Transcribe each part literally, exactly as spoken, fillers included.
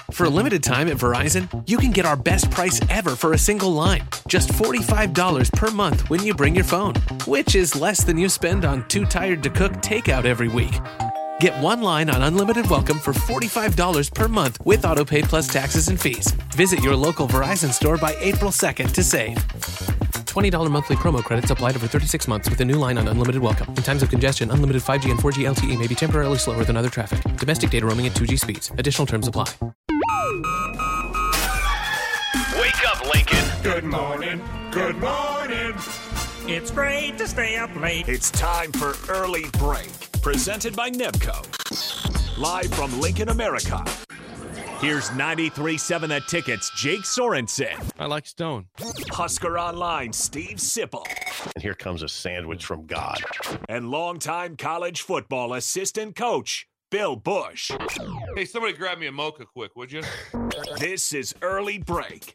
For a limited time at Verizon, you can get our best price ever for a single line. Just forty-five dollars per month when you bring your phone, which is less than you spend on Too Tired to Cook takeout every week. Get one line on Unlimited Welcome for forty-five dollars per month with AutoPay plus taxes and fees. Visit your local Verizon store by April second to save. twenty dollars monthly promo credits applied over thirty-six months with a new line on Unlimited Welcome. In times of congestion, unlimited five G and four G L T E may be temporarily slower than other traffic. Domestic data roaming at two G speeds. Additional terms apply. Wake up, Lincoln. Good morning. Good morning. It's great to stay up late. It's time for Early Break, presented by Nebco. Live from Lincoln, America. Here's ninety-three point seven The Ticket's Jake Sorensen. I like Stone. Husker Online, Steve Sipple. And here comes a sandwich from God. And longtime college football assistant coach, Bill Bush. Hey, somebody grab me a mocha quick, would you? This is Early Break.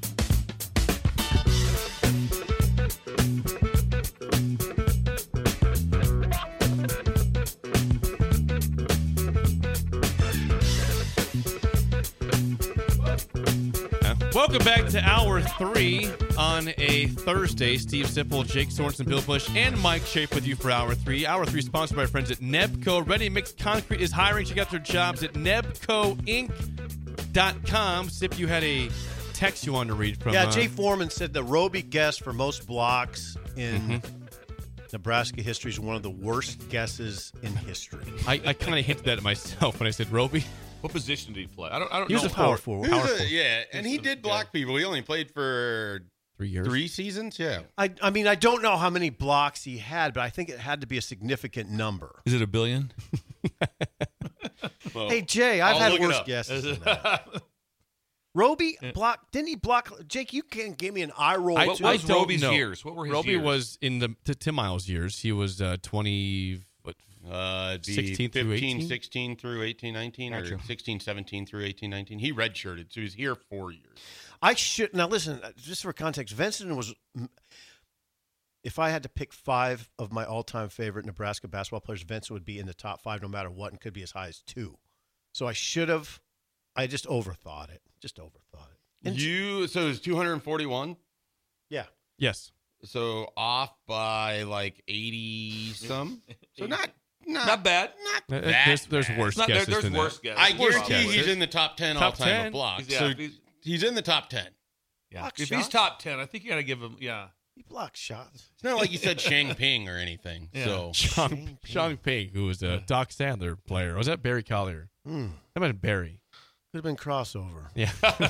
Welcome back to hour three on a Thursday. Steve Sipple, Jake Sorensen, Bill Bush, and Mike Schaefer with you for hour three. Hour three sponsored by our friends at Nebco. Ready Mix Concrete is hiring. Check out their jobs at nebco inc dot com. Sip, you had a text you wanted to read from. Yeah, uh, Jay Foreman said the Roby guess for most blocks in mm-hmm. Nebraska history is one of the worst guesses in history. I, I kind of hinted that at myself when I said Roby. What position did he play? I don't. I don't He was know. a power forward. He was a- yeah, and he did block people. He only played for Three years. three seasons. Yeah. I, I mean, I don't know how many blocks he had, but I think it had to be a significant number. Is it a billion? Well, Hey, Jay, I've I'll had look it worse up. guesses than that. Roby block? Didn't he block? Jake, you can't give me an eye roll. I, What too. I was don't Roby's know. years? What were his Roby years? was in the to Tim Miles' years. He was uh, twenty. What? Uh, it'd be sixteen through fifteen, eighteen? sixteen through eighteen, nineteen, Gotcha. or sixteen, seventeen through eighteen, nineteen. He redshirted, so he was here four years. I should now listen. Just for context, Vincent was. If I had to pick five of my all-time favorite Nebraska basketball players, Vincent would be in the top five no matter what, and could be as high as two. So I should have. I just overthought it. Just overthought it. And You so it was two hundred forty-one. yeah. Yes. So off by like eighty some. So not not Not bad. Uh, That there's there's bad. worse It's not, there, guesses there's than worse that. guesses. I guarantee Probably. he's in the top ten Top all time ten? of blocks. Yeah, so if he's- he's in the top ten. Yeah. Block If shots. he's top ten, I think you got to give him. Yeah. He blocks shots. It's not like you said Shang Ping or anything. Yeah. So Sean, Shane Sean Ping, who was a Doc Sadler player. Was that Barry Collier? Hmm. That might have been Barry. Could have been crossover. Yeah.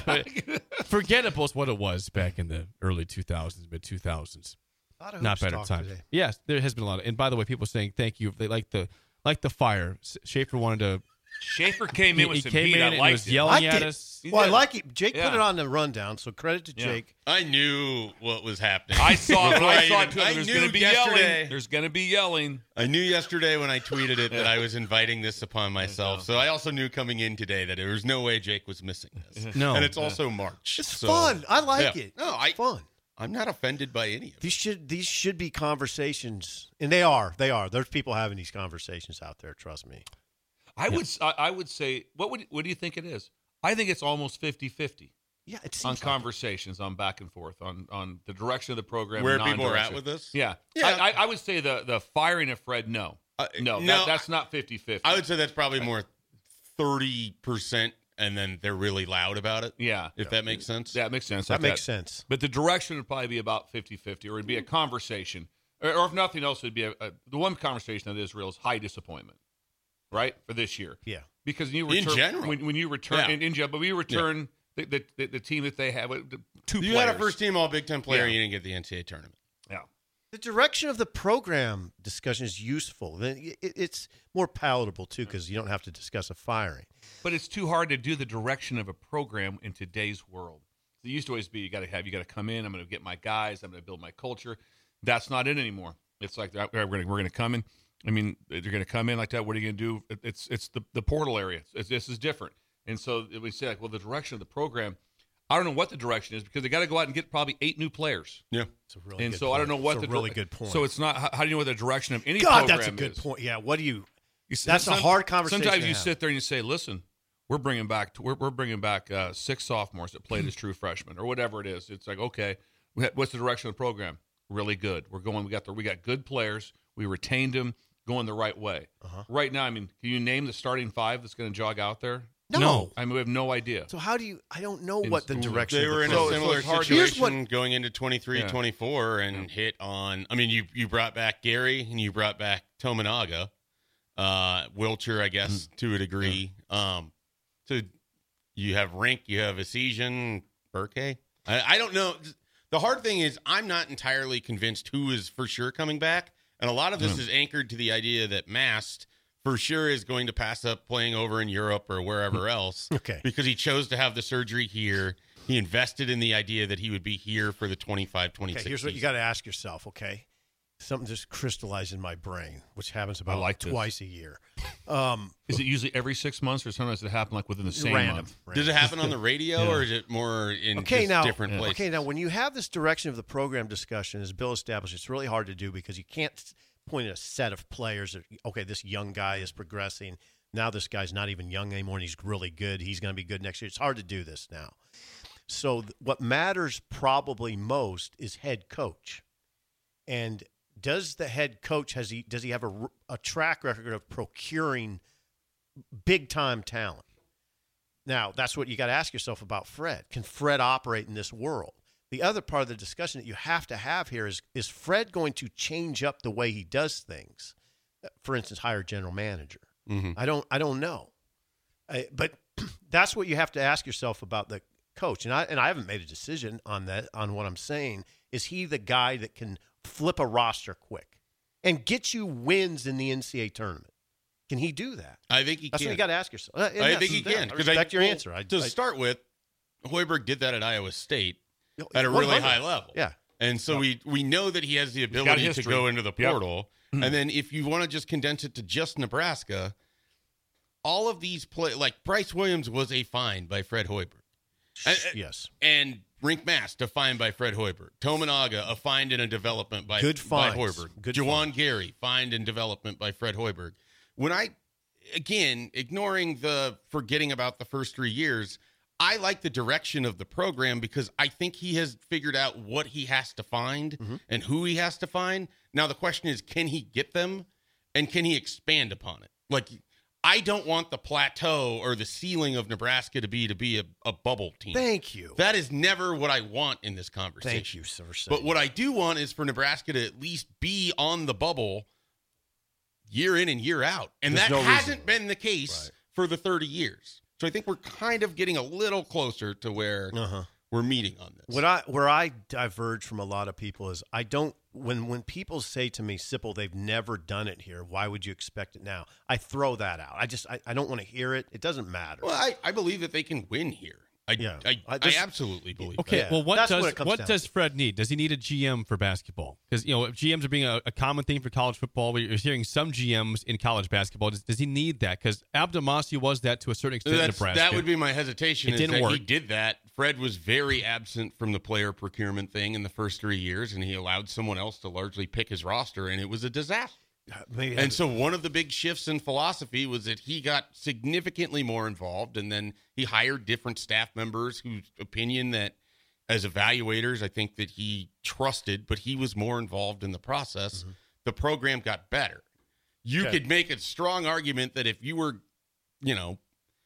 Forgettable is what it was back in the early two thousands, mid two thousands. A lot of Not hoops better talk times. today. Yes, there has been a lot of. And by the way, people saying thank you. They like the like the fire. S- Schaefer wanted to. Schaefer came in with he some came heat. in I and liked was it. yelling Liked at it. us. He Well, I did. like it. Jake Yeah. put it on the rundown, so credit to Yeah. Jake. I knew what was happening. I saw it. Before I saw even- it too. I There's knew going to be yesterday. yelling. There's going to be yelling. I knew yesterday when I tweeted it that I was inviting this upon myself. So I also knew coming in today that there was no way Jake was missing this. No. And it's also March. It's so- fun. I like Yeah. it. No, It's I- fun. I'm not offended by any of it. These should these should be conversations, and they are. They are. There's people having these conversations out there. Trust me. I would. I, I would say. What would? What do you think it is? I think it's almost fifty-fifty Yeah, it seems on like conversations, on back and forth, on on the direction of the program, Where and people are at non-direction. with this? Yeah, Yeah. I, I, I would say the the firing of Fred. No, Uh, no, no, that, that's not fifty-fifty. I would say that's probably more thirty percent, and then they're really loud about it. Yeah, If that makes sense. that makes sense. that like makes sense. But the direction would probably be about fifty-fifty, or it'd be a conversation, or, or if nothing else, it'd be a, a, the one conversation that is real is high disappointment, right, for this year. Yeah. Because you In return, general. when, when you return Yeah. in, in general, but we return the, the, the the team that they have, uh, the two You players. had a first team All Big Ten player, Yeah. you didn't get the N C double A tournament. Yeah. The direction of the program discussion is useful. Then it- It's more palatable too because you don't have to discuss a firing. But it's too hard to do the direction of a program in today's world. It used to always be you got to have you got to come in. I'm going to get my guys. I'm going to build my culture. That's not it anymore. It's like we're going to we're going to come in. I mean, they're going to come in like that. What are you going to do? It- It's it's the, the portal area. It's, this is different. And so we say like, well, the direction of the program. I don't know what the direction is because they got to go out and get probably eight new players. Yeah. It's a really And good so point. I don't know what it's the a really dir- good point. So it's not. How, how do you know what the direction of any God, program that's a good is? point. Yeah. What do you? You s- That's a some- hard conversation Sometimes to you have. sit there and you say, "Listen, we're bringing back we're we're bringing back uh, six sophomores that played as true freshmen or whatever it is. It's like, okay, what's the direction of the program? Really good. We're going. We got the we got good players. We retained them, going the right way. Uh-huh. Right now, I mean, can you name the starting five that's going to jog out there? No. no, I mean we have no idea. So how do you? I don't know what the direction. They were of in the a similar so situation what, going into twenty-three, yeah. twenty-four and yeah. hit on. I mean, you you brought back Gary and you brought back Tominaga, uh, Wilcher, I guess mm-hmm. to a degree. Yeah. Um, so you have Rink, you have Essegian, Burke. I, I don't know. The hard thing is I'm not entirely convinced who is for sure coming back, and a lot of this mm. is anchored to the idea that Mast for sure is going to pass up playing over in Europe or wherever else. Okay. Because he chose to have the surgery here. He invested in the idea that he would be here for the twenty-five twenty-six Okay, here's what you got to ask yourself, okay? Something just crystallized in my brain, which happens about like twice this. a year. Um, is it usually every six months or sometimes it happen like within the same random, month? Random. Does it happen on the radio yeah. or is it more in okay, just now, different places? Okay, now when you have this direction of the program discussion, as Bill established, it's really hard to do because you can't point at a set of players that, okay, this young guy is progressing. Now this guy's not even young anymore and he's really good. He's going to be good next year. It's hard to do this now. So th- what matters probably most is head coach. And does the head coach, has he does he have a, a track record of procuring big-time talent? Now, that's what you got to ask yourself about Fred. Can Fred operate in this world? The other part of the discussion that you have to have here is, is Fred going to change up the way he does things? For instance, hire general manager. Mm-hmm. I don't I don't know. I, but that's what you have to ask yourself about the coach. And I and I haven't made a decision on that, on what I'm saying. Is he the guy that can flip a roster quick and get you wins in the N C double A tournament? Can he do that? I think he that's can. what you got to ask yourself. Uh, I think he that. can. I respect I, your well, answer. I, to I, start with, Hoiberg did that at Iowa State You know, at a really one hundred high level. Yeah. And so we, we know that he has the ability to go into the portal. Yep. And then if you want to just condense it to just Nebraska, all of these play like Bryce Williams was a find by Fred Hoiberg. And, yes. And Rink Mast, a find by Fred Hoiberg. Tominaga, a find and a development by, Good by finds. Hoiberg. Good Juwan finds. Gary, find and development by Fred Hoiberg. When I, again, ignoring the forgetting about the first three years, I like the direction of the program because I think he has figured out what he has to find mm-hmm. and who he has to find. Now, the question is, can he get them and can he expand upon it? Like, I don't want the plateau or the ceiling of Nebraska to be to be a, a bubble team. Thank you. That is never what I want in this conversation. Thank you, sir. But what I do want is for Nebraska to at least be on the bubble year in and year out. And There's that no hasn't reason. been the case right. for the thirty years. So I think we're kind of getting a little closer to where uh-huh. we're meeting on this. What I where I diverge from a lot of people is I don't when when people say to me, Sipple, they've never done it here. Why would you expect it now? I throw that out. I just I, I don't want to hear it. It doesn't matter. Well, I, I believe that they can win here. I yeah. I, I, just, I absolutely believe okay, that. well, what That's does what, it what does to. Fred need? Does he need a G M for basketball? Because, you know, G Ms are being a, a common thing for college football. We're hearing some G Ms in college basketball. Does, does he need that? Because Abdelmassi was that to a certain extent in That's, Nebraska. That would be my hesitation. It is didn't that work. He did that. Fred was very absent from the player procurement thing in the first three years, and he allowed someone else to largely pick his roster, and it was a disaster. Maybe and so one of the big shifts in philosophy was that he got significantly more involved, and then he hired different staff members whose opinion that as evaluators, I think that he trusted, but he was more involved in the process. Mm-hmm. The program got better. You okay. could make a strong argument that if you were, you know,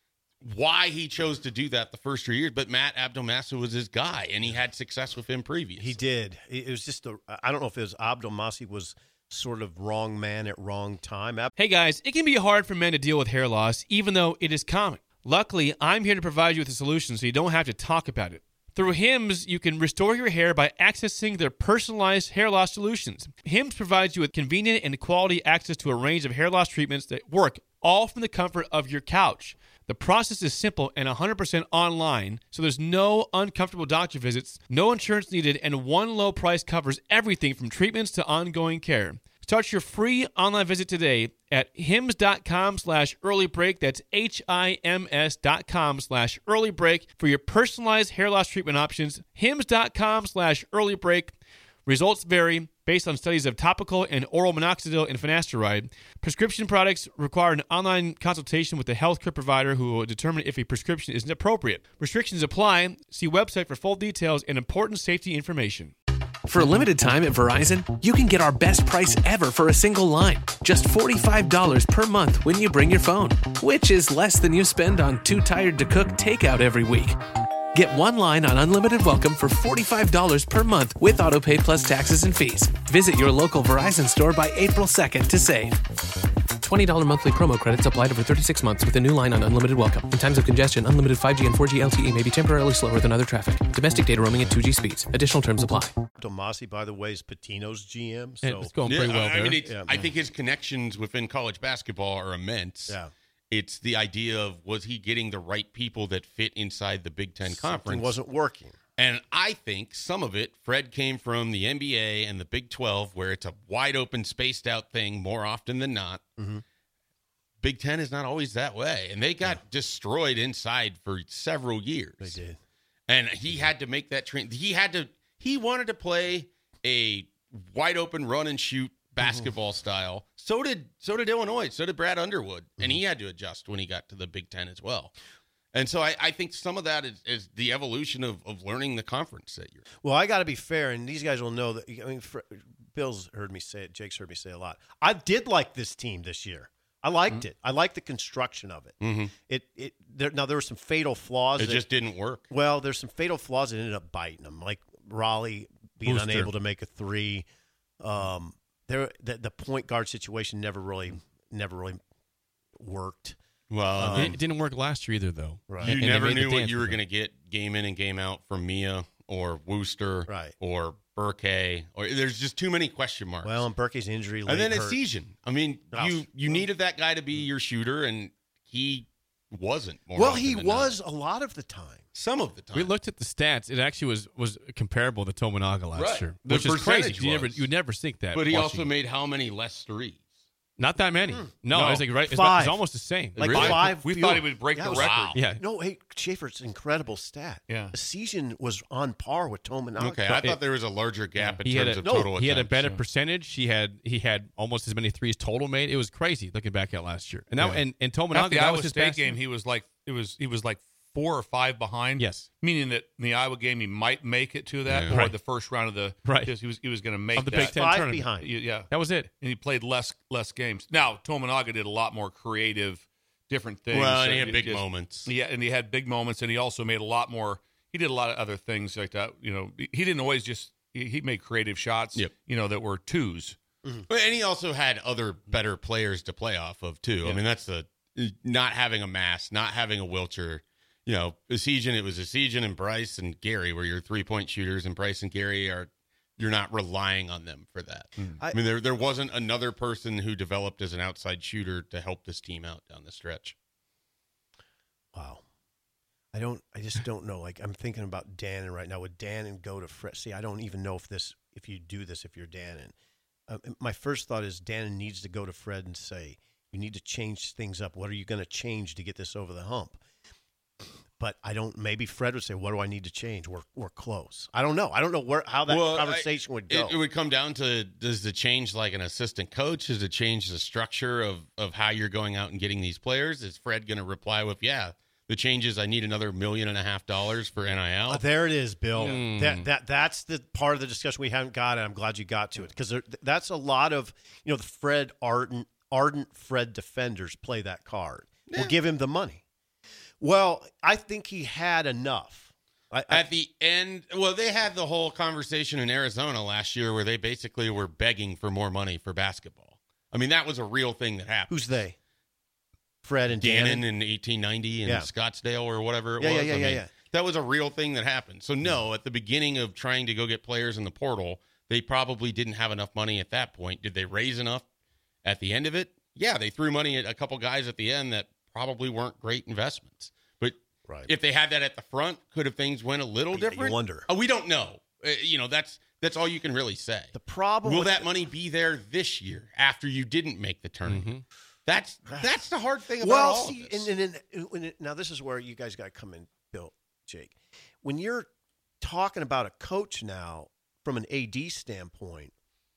why he chose to do that the first three years, but Matt Abdelmassi was his guy, and he had success with him previously. He did. It was just a, I don't know if it was Abdelmassi was sort of wrong man at wrong time. Hey guys, it can be hard for men to deal with hair loss, even though it is common. Luckily, I'm here to provide you with a solution so you don't have to talk about it. Through Hims, you can restore your hair by accessing their personalized hair loss solutions. Hims provides you with convenient and quality access to a range of hair loss treatments that work all from the comfort of your couch. The process is simple and one hundred percent online, so there's no uncomfortable doctor visits, no insurance needed, and one low price covers everything from treatments to ongoing care. Start your free online visit today at hims.com slash early break. That's H-I-M-S dot com slash early break for your personalized hair loss treatment options. Hims.com slash early break Results vary based on studies of topical and oral minoxidil and finasteride. Prescription products require an online consultation with the healthcare provider who will determine if a prescription is appropriate. Restrictions apply. See website for full details and important safety information. For a limited time at Verizon, you can get our best price ever for a single line. Just forty-five dollars per month when you bring your phone, which is less than you spend on Too Tired to Cook takeout every week. Get one line on Unlimited Welcome for forty-five dollars per month with AutoPay plus taxes and fees. Visit your local Verizon store by April second to save. twenty dollars monthly promo credits applied over thirty-six months with a new line on Unlimited Welcome. In times of congestion, unlimited five G and four G L T E may be temporarily slower than other traffic. Domestic data roaming at two G speeds. Additional terms apply. Tomasi, by the way, is Patino's G M. Yeah, So it's going pretty well I there. mean, it's, Yeah. I think his connections within college basketball are immense. Yeah. It's the idea of, was he getting the right people that fit inside the Big Ten Something Conference? wasn't working. And I think some of it, Fred, came from the N B A and the Big twelve, where it's a wide open, spaced out thing more often than not. Mm-hmm. Big Ten is not always that way. And they got yeah. destroyed inside for several years. They did. And he had to make that train. He had to, he wanted to play a wide open run and shoot basketball mm-hmm. style. So did, so did Illinois. So did Brad Underwood. Mm-hmm. And he had to adjust when he got to the Big Ten as well. And so I, I think some of that is, is the evolution of, of learning the conference that you're. Well, I got to be fair, and these guys will know that. I mean, for, Bill's heard me say it. Jake's heard me say it a lot. I did like this team this year. I liked mm-hmm. it. I liked the construction of it. Mm-hmm. It it there, now there were some fatal flaws. It that, just didn't work. Well, there's some fatal flaws that ended up biting them, like Raleigh being Booster. unable to make a three. Um, there the, the point guard situation never really never really worked. Well, Um, it, it didn't work last year either, though. Right. And- you and they never made the knew what dance you were with going it. to get game in and game out from Mia or Wooster Right. or Burke. Or there's just too many question marks. Well, and Berkey's injury late and then hurt. Essegian. I mean, Oh. you you needed that guy to be your shooter, and he wasn't. More Well, often he than was not. a lot of the time. Some of the time. We looked at the stats. It actually was was comparable to Tominaga last Right. year, The which is crazy. percentage You never was. you would never think that. But he watching also him. made how many less threes? not that many. No, No. it was like right. It's, Five. it's almost the same. Like Really? five. We fewer. thought he would break Yeah, the it was- record. Wow. yeah, No, hey, Schaefer's incredible stat. Yeah. Essegian was on par with Tominaga. Okay, I it- thought there was a larger gap in he had terms a of no, total he had a attempts. better Yeah. percentage. He had he had almost as many threes total made. It was crazy looking back at last year. And that Yeah. and and At Tominaga the that Iowa was his State best game, he was like it was he was like four or five behind. Yes. meaning that in the Iowa game he might make it to that, Yeah. or Right. the first round of the Right. He was he was going to make Of the that. Big Ten Five tournament. behind. Y- Yeah, That was it. and he played less less games. Now Tominaga did a lot more creative, different things. Well, and he Uh, had big just- moments. Yeah, and he had big moments, and he also made a lot more. He did a lot of other things like that. You know, he didn't always just he, he made creative shots. Yep. You know, that were twos. But- And he also had other better players to play off of too. I Yeah. mean, that's the not having a Mass, not having a Wilcher. You know, Essegian, it was Essegian and Bryce and Gary were your three point shooters, and Bryce and Gary are you're not relying on them for that. I, I- mean, there there wasn't another person who developed as an outside shooter to help this team out down the stretch. Wow. I don't. I just don't know. Like I'm thinking about Dannon right now. Would Dannon go to Fred? See, I don't even know if this, if you do this, if you're Dannon. Uh, my first thought is Dannon needs to go to Fred and say, "You need to change things up. What are you going to change to get this over the hump?" But I don't. Maybe Fred would say, "What do I need to change? We're we're close." I don't know. I don't know where how that Well, conversation I- would go. It, it would come down to, does it change like an assistant coach? Does it change the structure of, of how you're going out and getting these players? Is Fred going to reply with, yeah, the change is I need another million and a half dollars for N I L? Uh, there it is, Bill. Yeah. That that that's the part of the discussion we haven't got, and I'm glad you got to it because that's a lot of you know the Fred ardent ardent Fred defenders play that card. Yeah. We'll give him the money. Well, I think he had enough. I, I, At the end, well, they had the whole conversation in Arizona last year where they basically were begging for more money for basketball. I mean, that was a real thing that happened. who's they? Fred and Dannon Dannon. in eighteen ninety in Yeah. Scottsdale or whatever it Yeah, was. yeah, yeah, I yeah, mean, yeah. That was a real thing that happened. So, no, at the beginning of trying to go get players in the portal, they probably didn't have enough money at that point. Did they raise enough at the end of it? Yeah, they threw money at a couple guys at the end that probably weren't great investments. But Right. if they had that at the front, could have things went a little You different? wonder. Oh, we don't know. Uh, you know, that's that's all you can really say. The problem Will with that the- money be there this year after you didn't make the tournament? Mm-hmm. That's that's the hard thing about well, all see, of this. and, and, and, and now this is where you guys got to come in, Bill, Jake. When you're talking about a coach now, from an A D standpoint,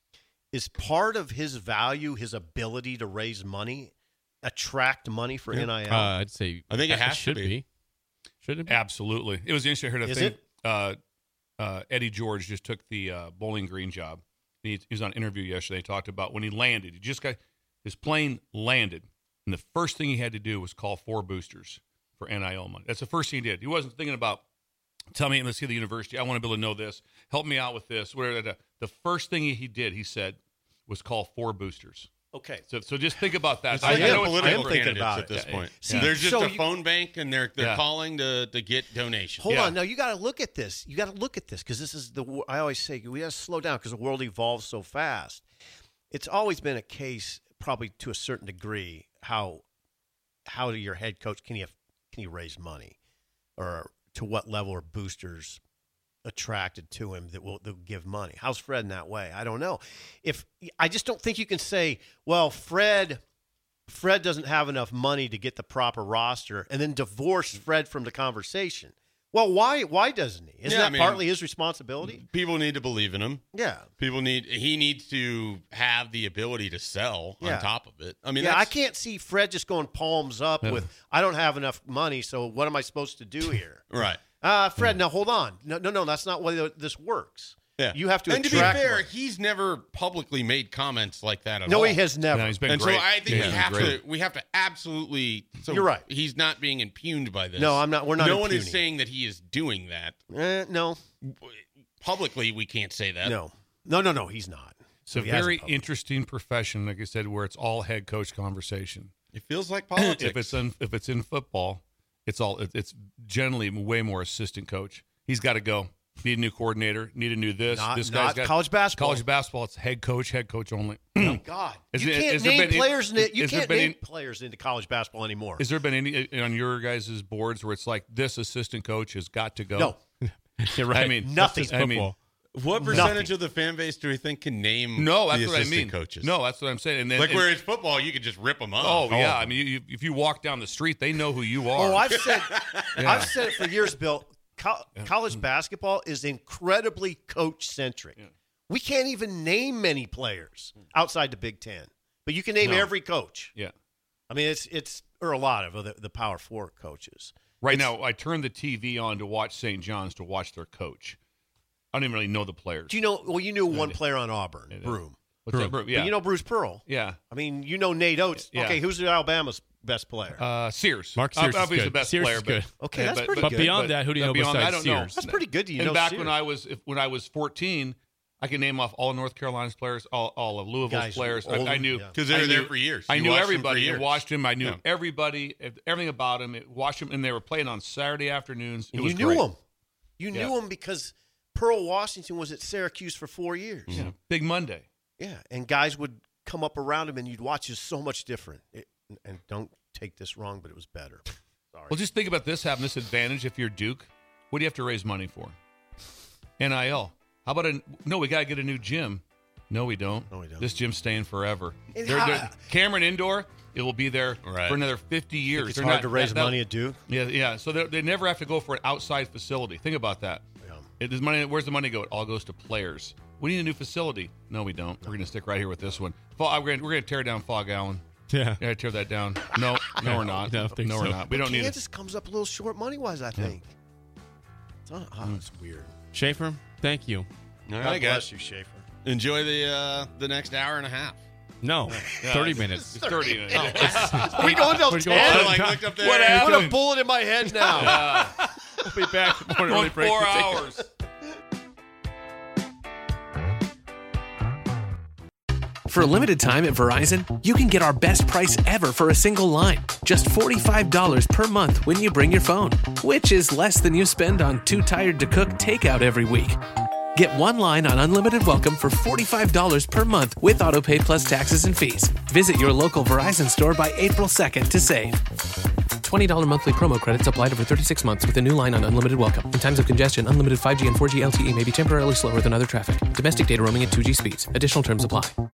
is part of his value his ability to raise money, attract money for N I L? Uh, I'd say I think it has should to be. be. Should it be? Absolutely. It was interesting. I heard a Is thing. it? Uh, uh, Eddie George just took the uh, Bowling Green job. He, he was on an interview yesterday. He talked about when he landed. He just got his plane landed, and the first thing he had to do was call four boosters for N I L money. That's the first thing he did. He wasn't thinking about, tell me, let's see the university. I want to be able to know this. Help me out with this. Whatever. The first thing he did, he said, was call four boosters. Okay. So, so just think about that. It's I, like I the know it's- I am political thinking candidates about at it. this Yeah. point. See, There's just so a you- phone bank, and they're they're Yeah. calling to to get donations. Hold Yeah. on. No, you got to look at this. You got to look at this because this is the. wo- I always say we got to slow down because the world evolves so fast. It's always been a case, probably to a certain degree, how how do your head coach can he have, can he raise money, or to what level are boosters attracted to him that will they'll give money? How's Fred in that way? I don't know. If I just don't think you can say, well, Fred. Fred doesn't have enough money to get the proper roster, and then divorce Fred from the conversation. Well, why? Why doesn't he? Isn't Yeah, that I mean- partly his responsibility? People need to believe in him. Yeah. People need. He needs to have the ability to sell Yeah. on top of it. I mean, yeah, I that's- can't see Fred just going palms up with, I don't have enough money, so what am I supposed to do here? Right. Uh, Fred, now hold on. No, no, no, that's not the way this works. Yeah. You have to And to be attract fair, money. he's never publicly made comments like that at No, all. he has never. No, he's been And great. so I think Yeah, we he's been have great. to we have to absolutely. So You're right. He's not being impugned by this. No, I'm not- we're not No one is impugning. saying that he is doing that Eh, no, publicly. We can't say that. no. No, no, no, he's not. It's a He hasn't very publicly. interesting profession, like I said, where it's all head coach conversation. It feels like politics. If it's in if it's in football, it's all it- it's generally way more assistant coach. He's got to go. Need a new coordinator. Need a new this. Not- this not guy's got college basketball. College basketball. It's head coach. Head coach only. Oh, God. Is you it- can't has there name been- players in it. You has there can't been name any- players into college basketball anymore. Has there been any uh, on your guys' boards where it's like this assistant coach has got to go? No. You're right. I mean, Nothing. I mean, Football. What Nothing. percentage of the fan base do we think can name? no, that's the what I assistant mean. Coaches. No, that's what I'm saying. And then, like and- where it's football, you could just rip them off. oh yeah, I mean, you, you, if you walk down the street, they know who you are. Oh, I've said, Yeah. I've said it for years, Bill. Co- college basketball is incredibly coach centric. We can't even name many players outside the Big Ten, but you can name No. every coach. yeah. I mean, it's it's or a lot of the, the Power Four coaches. Right now, I turned the T V on to watch Saint John's to watch their coach. I don't even really know the players. Do you know? Well, you knew one player on Auburn, Broom. What's that? Bro- Yeah, But you know Bruce Pearl. yeah. I mean, you know Nate Oates. Yeah. Okay, who's Alabama's best player? Uh, Sears. Mark Sears is Obviously good. the best Sears player, is but good. Okay, that's pretty But good. beyond that, who do you know beyond that, I besides don't know. Sears? That's pretty good. Do you and know back Sears? when I was if, when I was fourteen, I could name off all North Carolina's players, all, all of Louisville's Guys players. I, older, I knew yeah. 'Cause they I were there knew- for years. I You knew watched them for everybody. I years. watched him. I knew Yeah. everybody, everything about him. It, watched him, and they were playing on Saturday afternoons. It And was you knew great. him. You Yeah. knew him because Pearl Washington was at Syracuse for four years. Yeah. Big Monday. Yeah, and guys would come up around him, and you'd watch it so much different. It, and don't take this wrong, but it was better. Sorry. Well, just think about this having this advantage if you're Duke. What do you have to raise money for? N I L. How about a no? We gotta get a new gym. No, we don't. No, we don't. This gym's staying forever. And They're- how- they're- Cameron Indoor. It will be there Right. for another fifty years. It's They're hard not- to raise that- that- money at Duke. Yeah, yeah. So they they never have to go for an outside facility. Think about that. Yeah. It is money. Where's the money go? It all goes to players. We need a new facility. No, we don't. We're going to stick right here with this one. Fog, we're going to tear down Fog Allen. Yeah. Yeah, tear that down. No, no, we're not. I don't think no, so. we're not. We don't need it. Kansas comes up a little short money wise, I think. It's, un- oh, it's weird. Schaefer, thank you. All God right, bless guys. you, Schaefer. Enjoy the uh, the next hour and a half. No, thirty minutes. It's thirty minutes. Are we going till We're ten? going- I like looked up there. What and- Put a bullet in my head now. We'll be back for an Going early break. four We'll take- hours. For a limited time at Verizon, you can get our best price ever for a single line. Just forty-five dollars per month when you bring your phone, which is less than you spend on Too Tired to Cook takeout every week. Get one line on Unlimited Welcome for forty-five dollars per month with AutoPay plus taxes and fees. Visit your local Verizon store by April second to save. twenty dollars monthly promo credits applied over thirty-six months with a new line on Unlimited Welcome. In times of congestion, unlimited five G and four G L T E may be temporarily slower than other traffic. Domestic data roaming at two G speeds. Additional terms apply.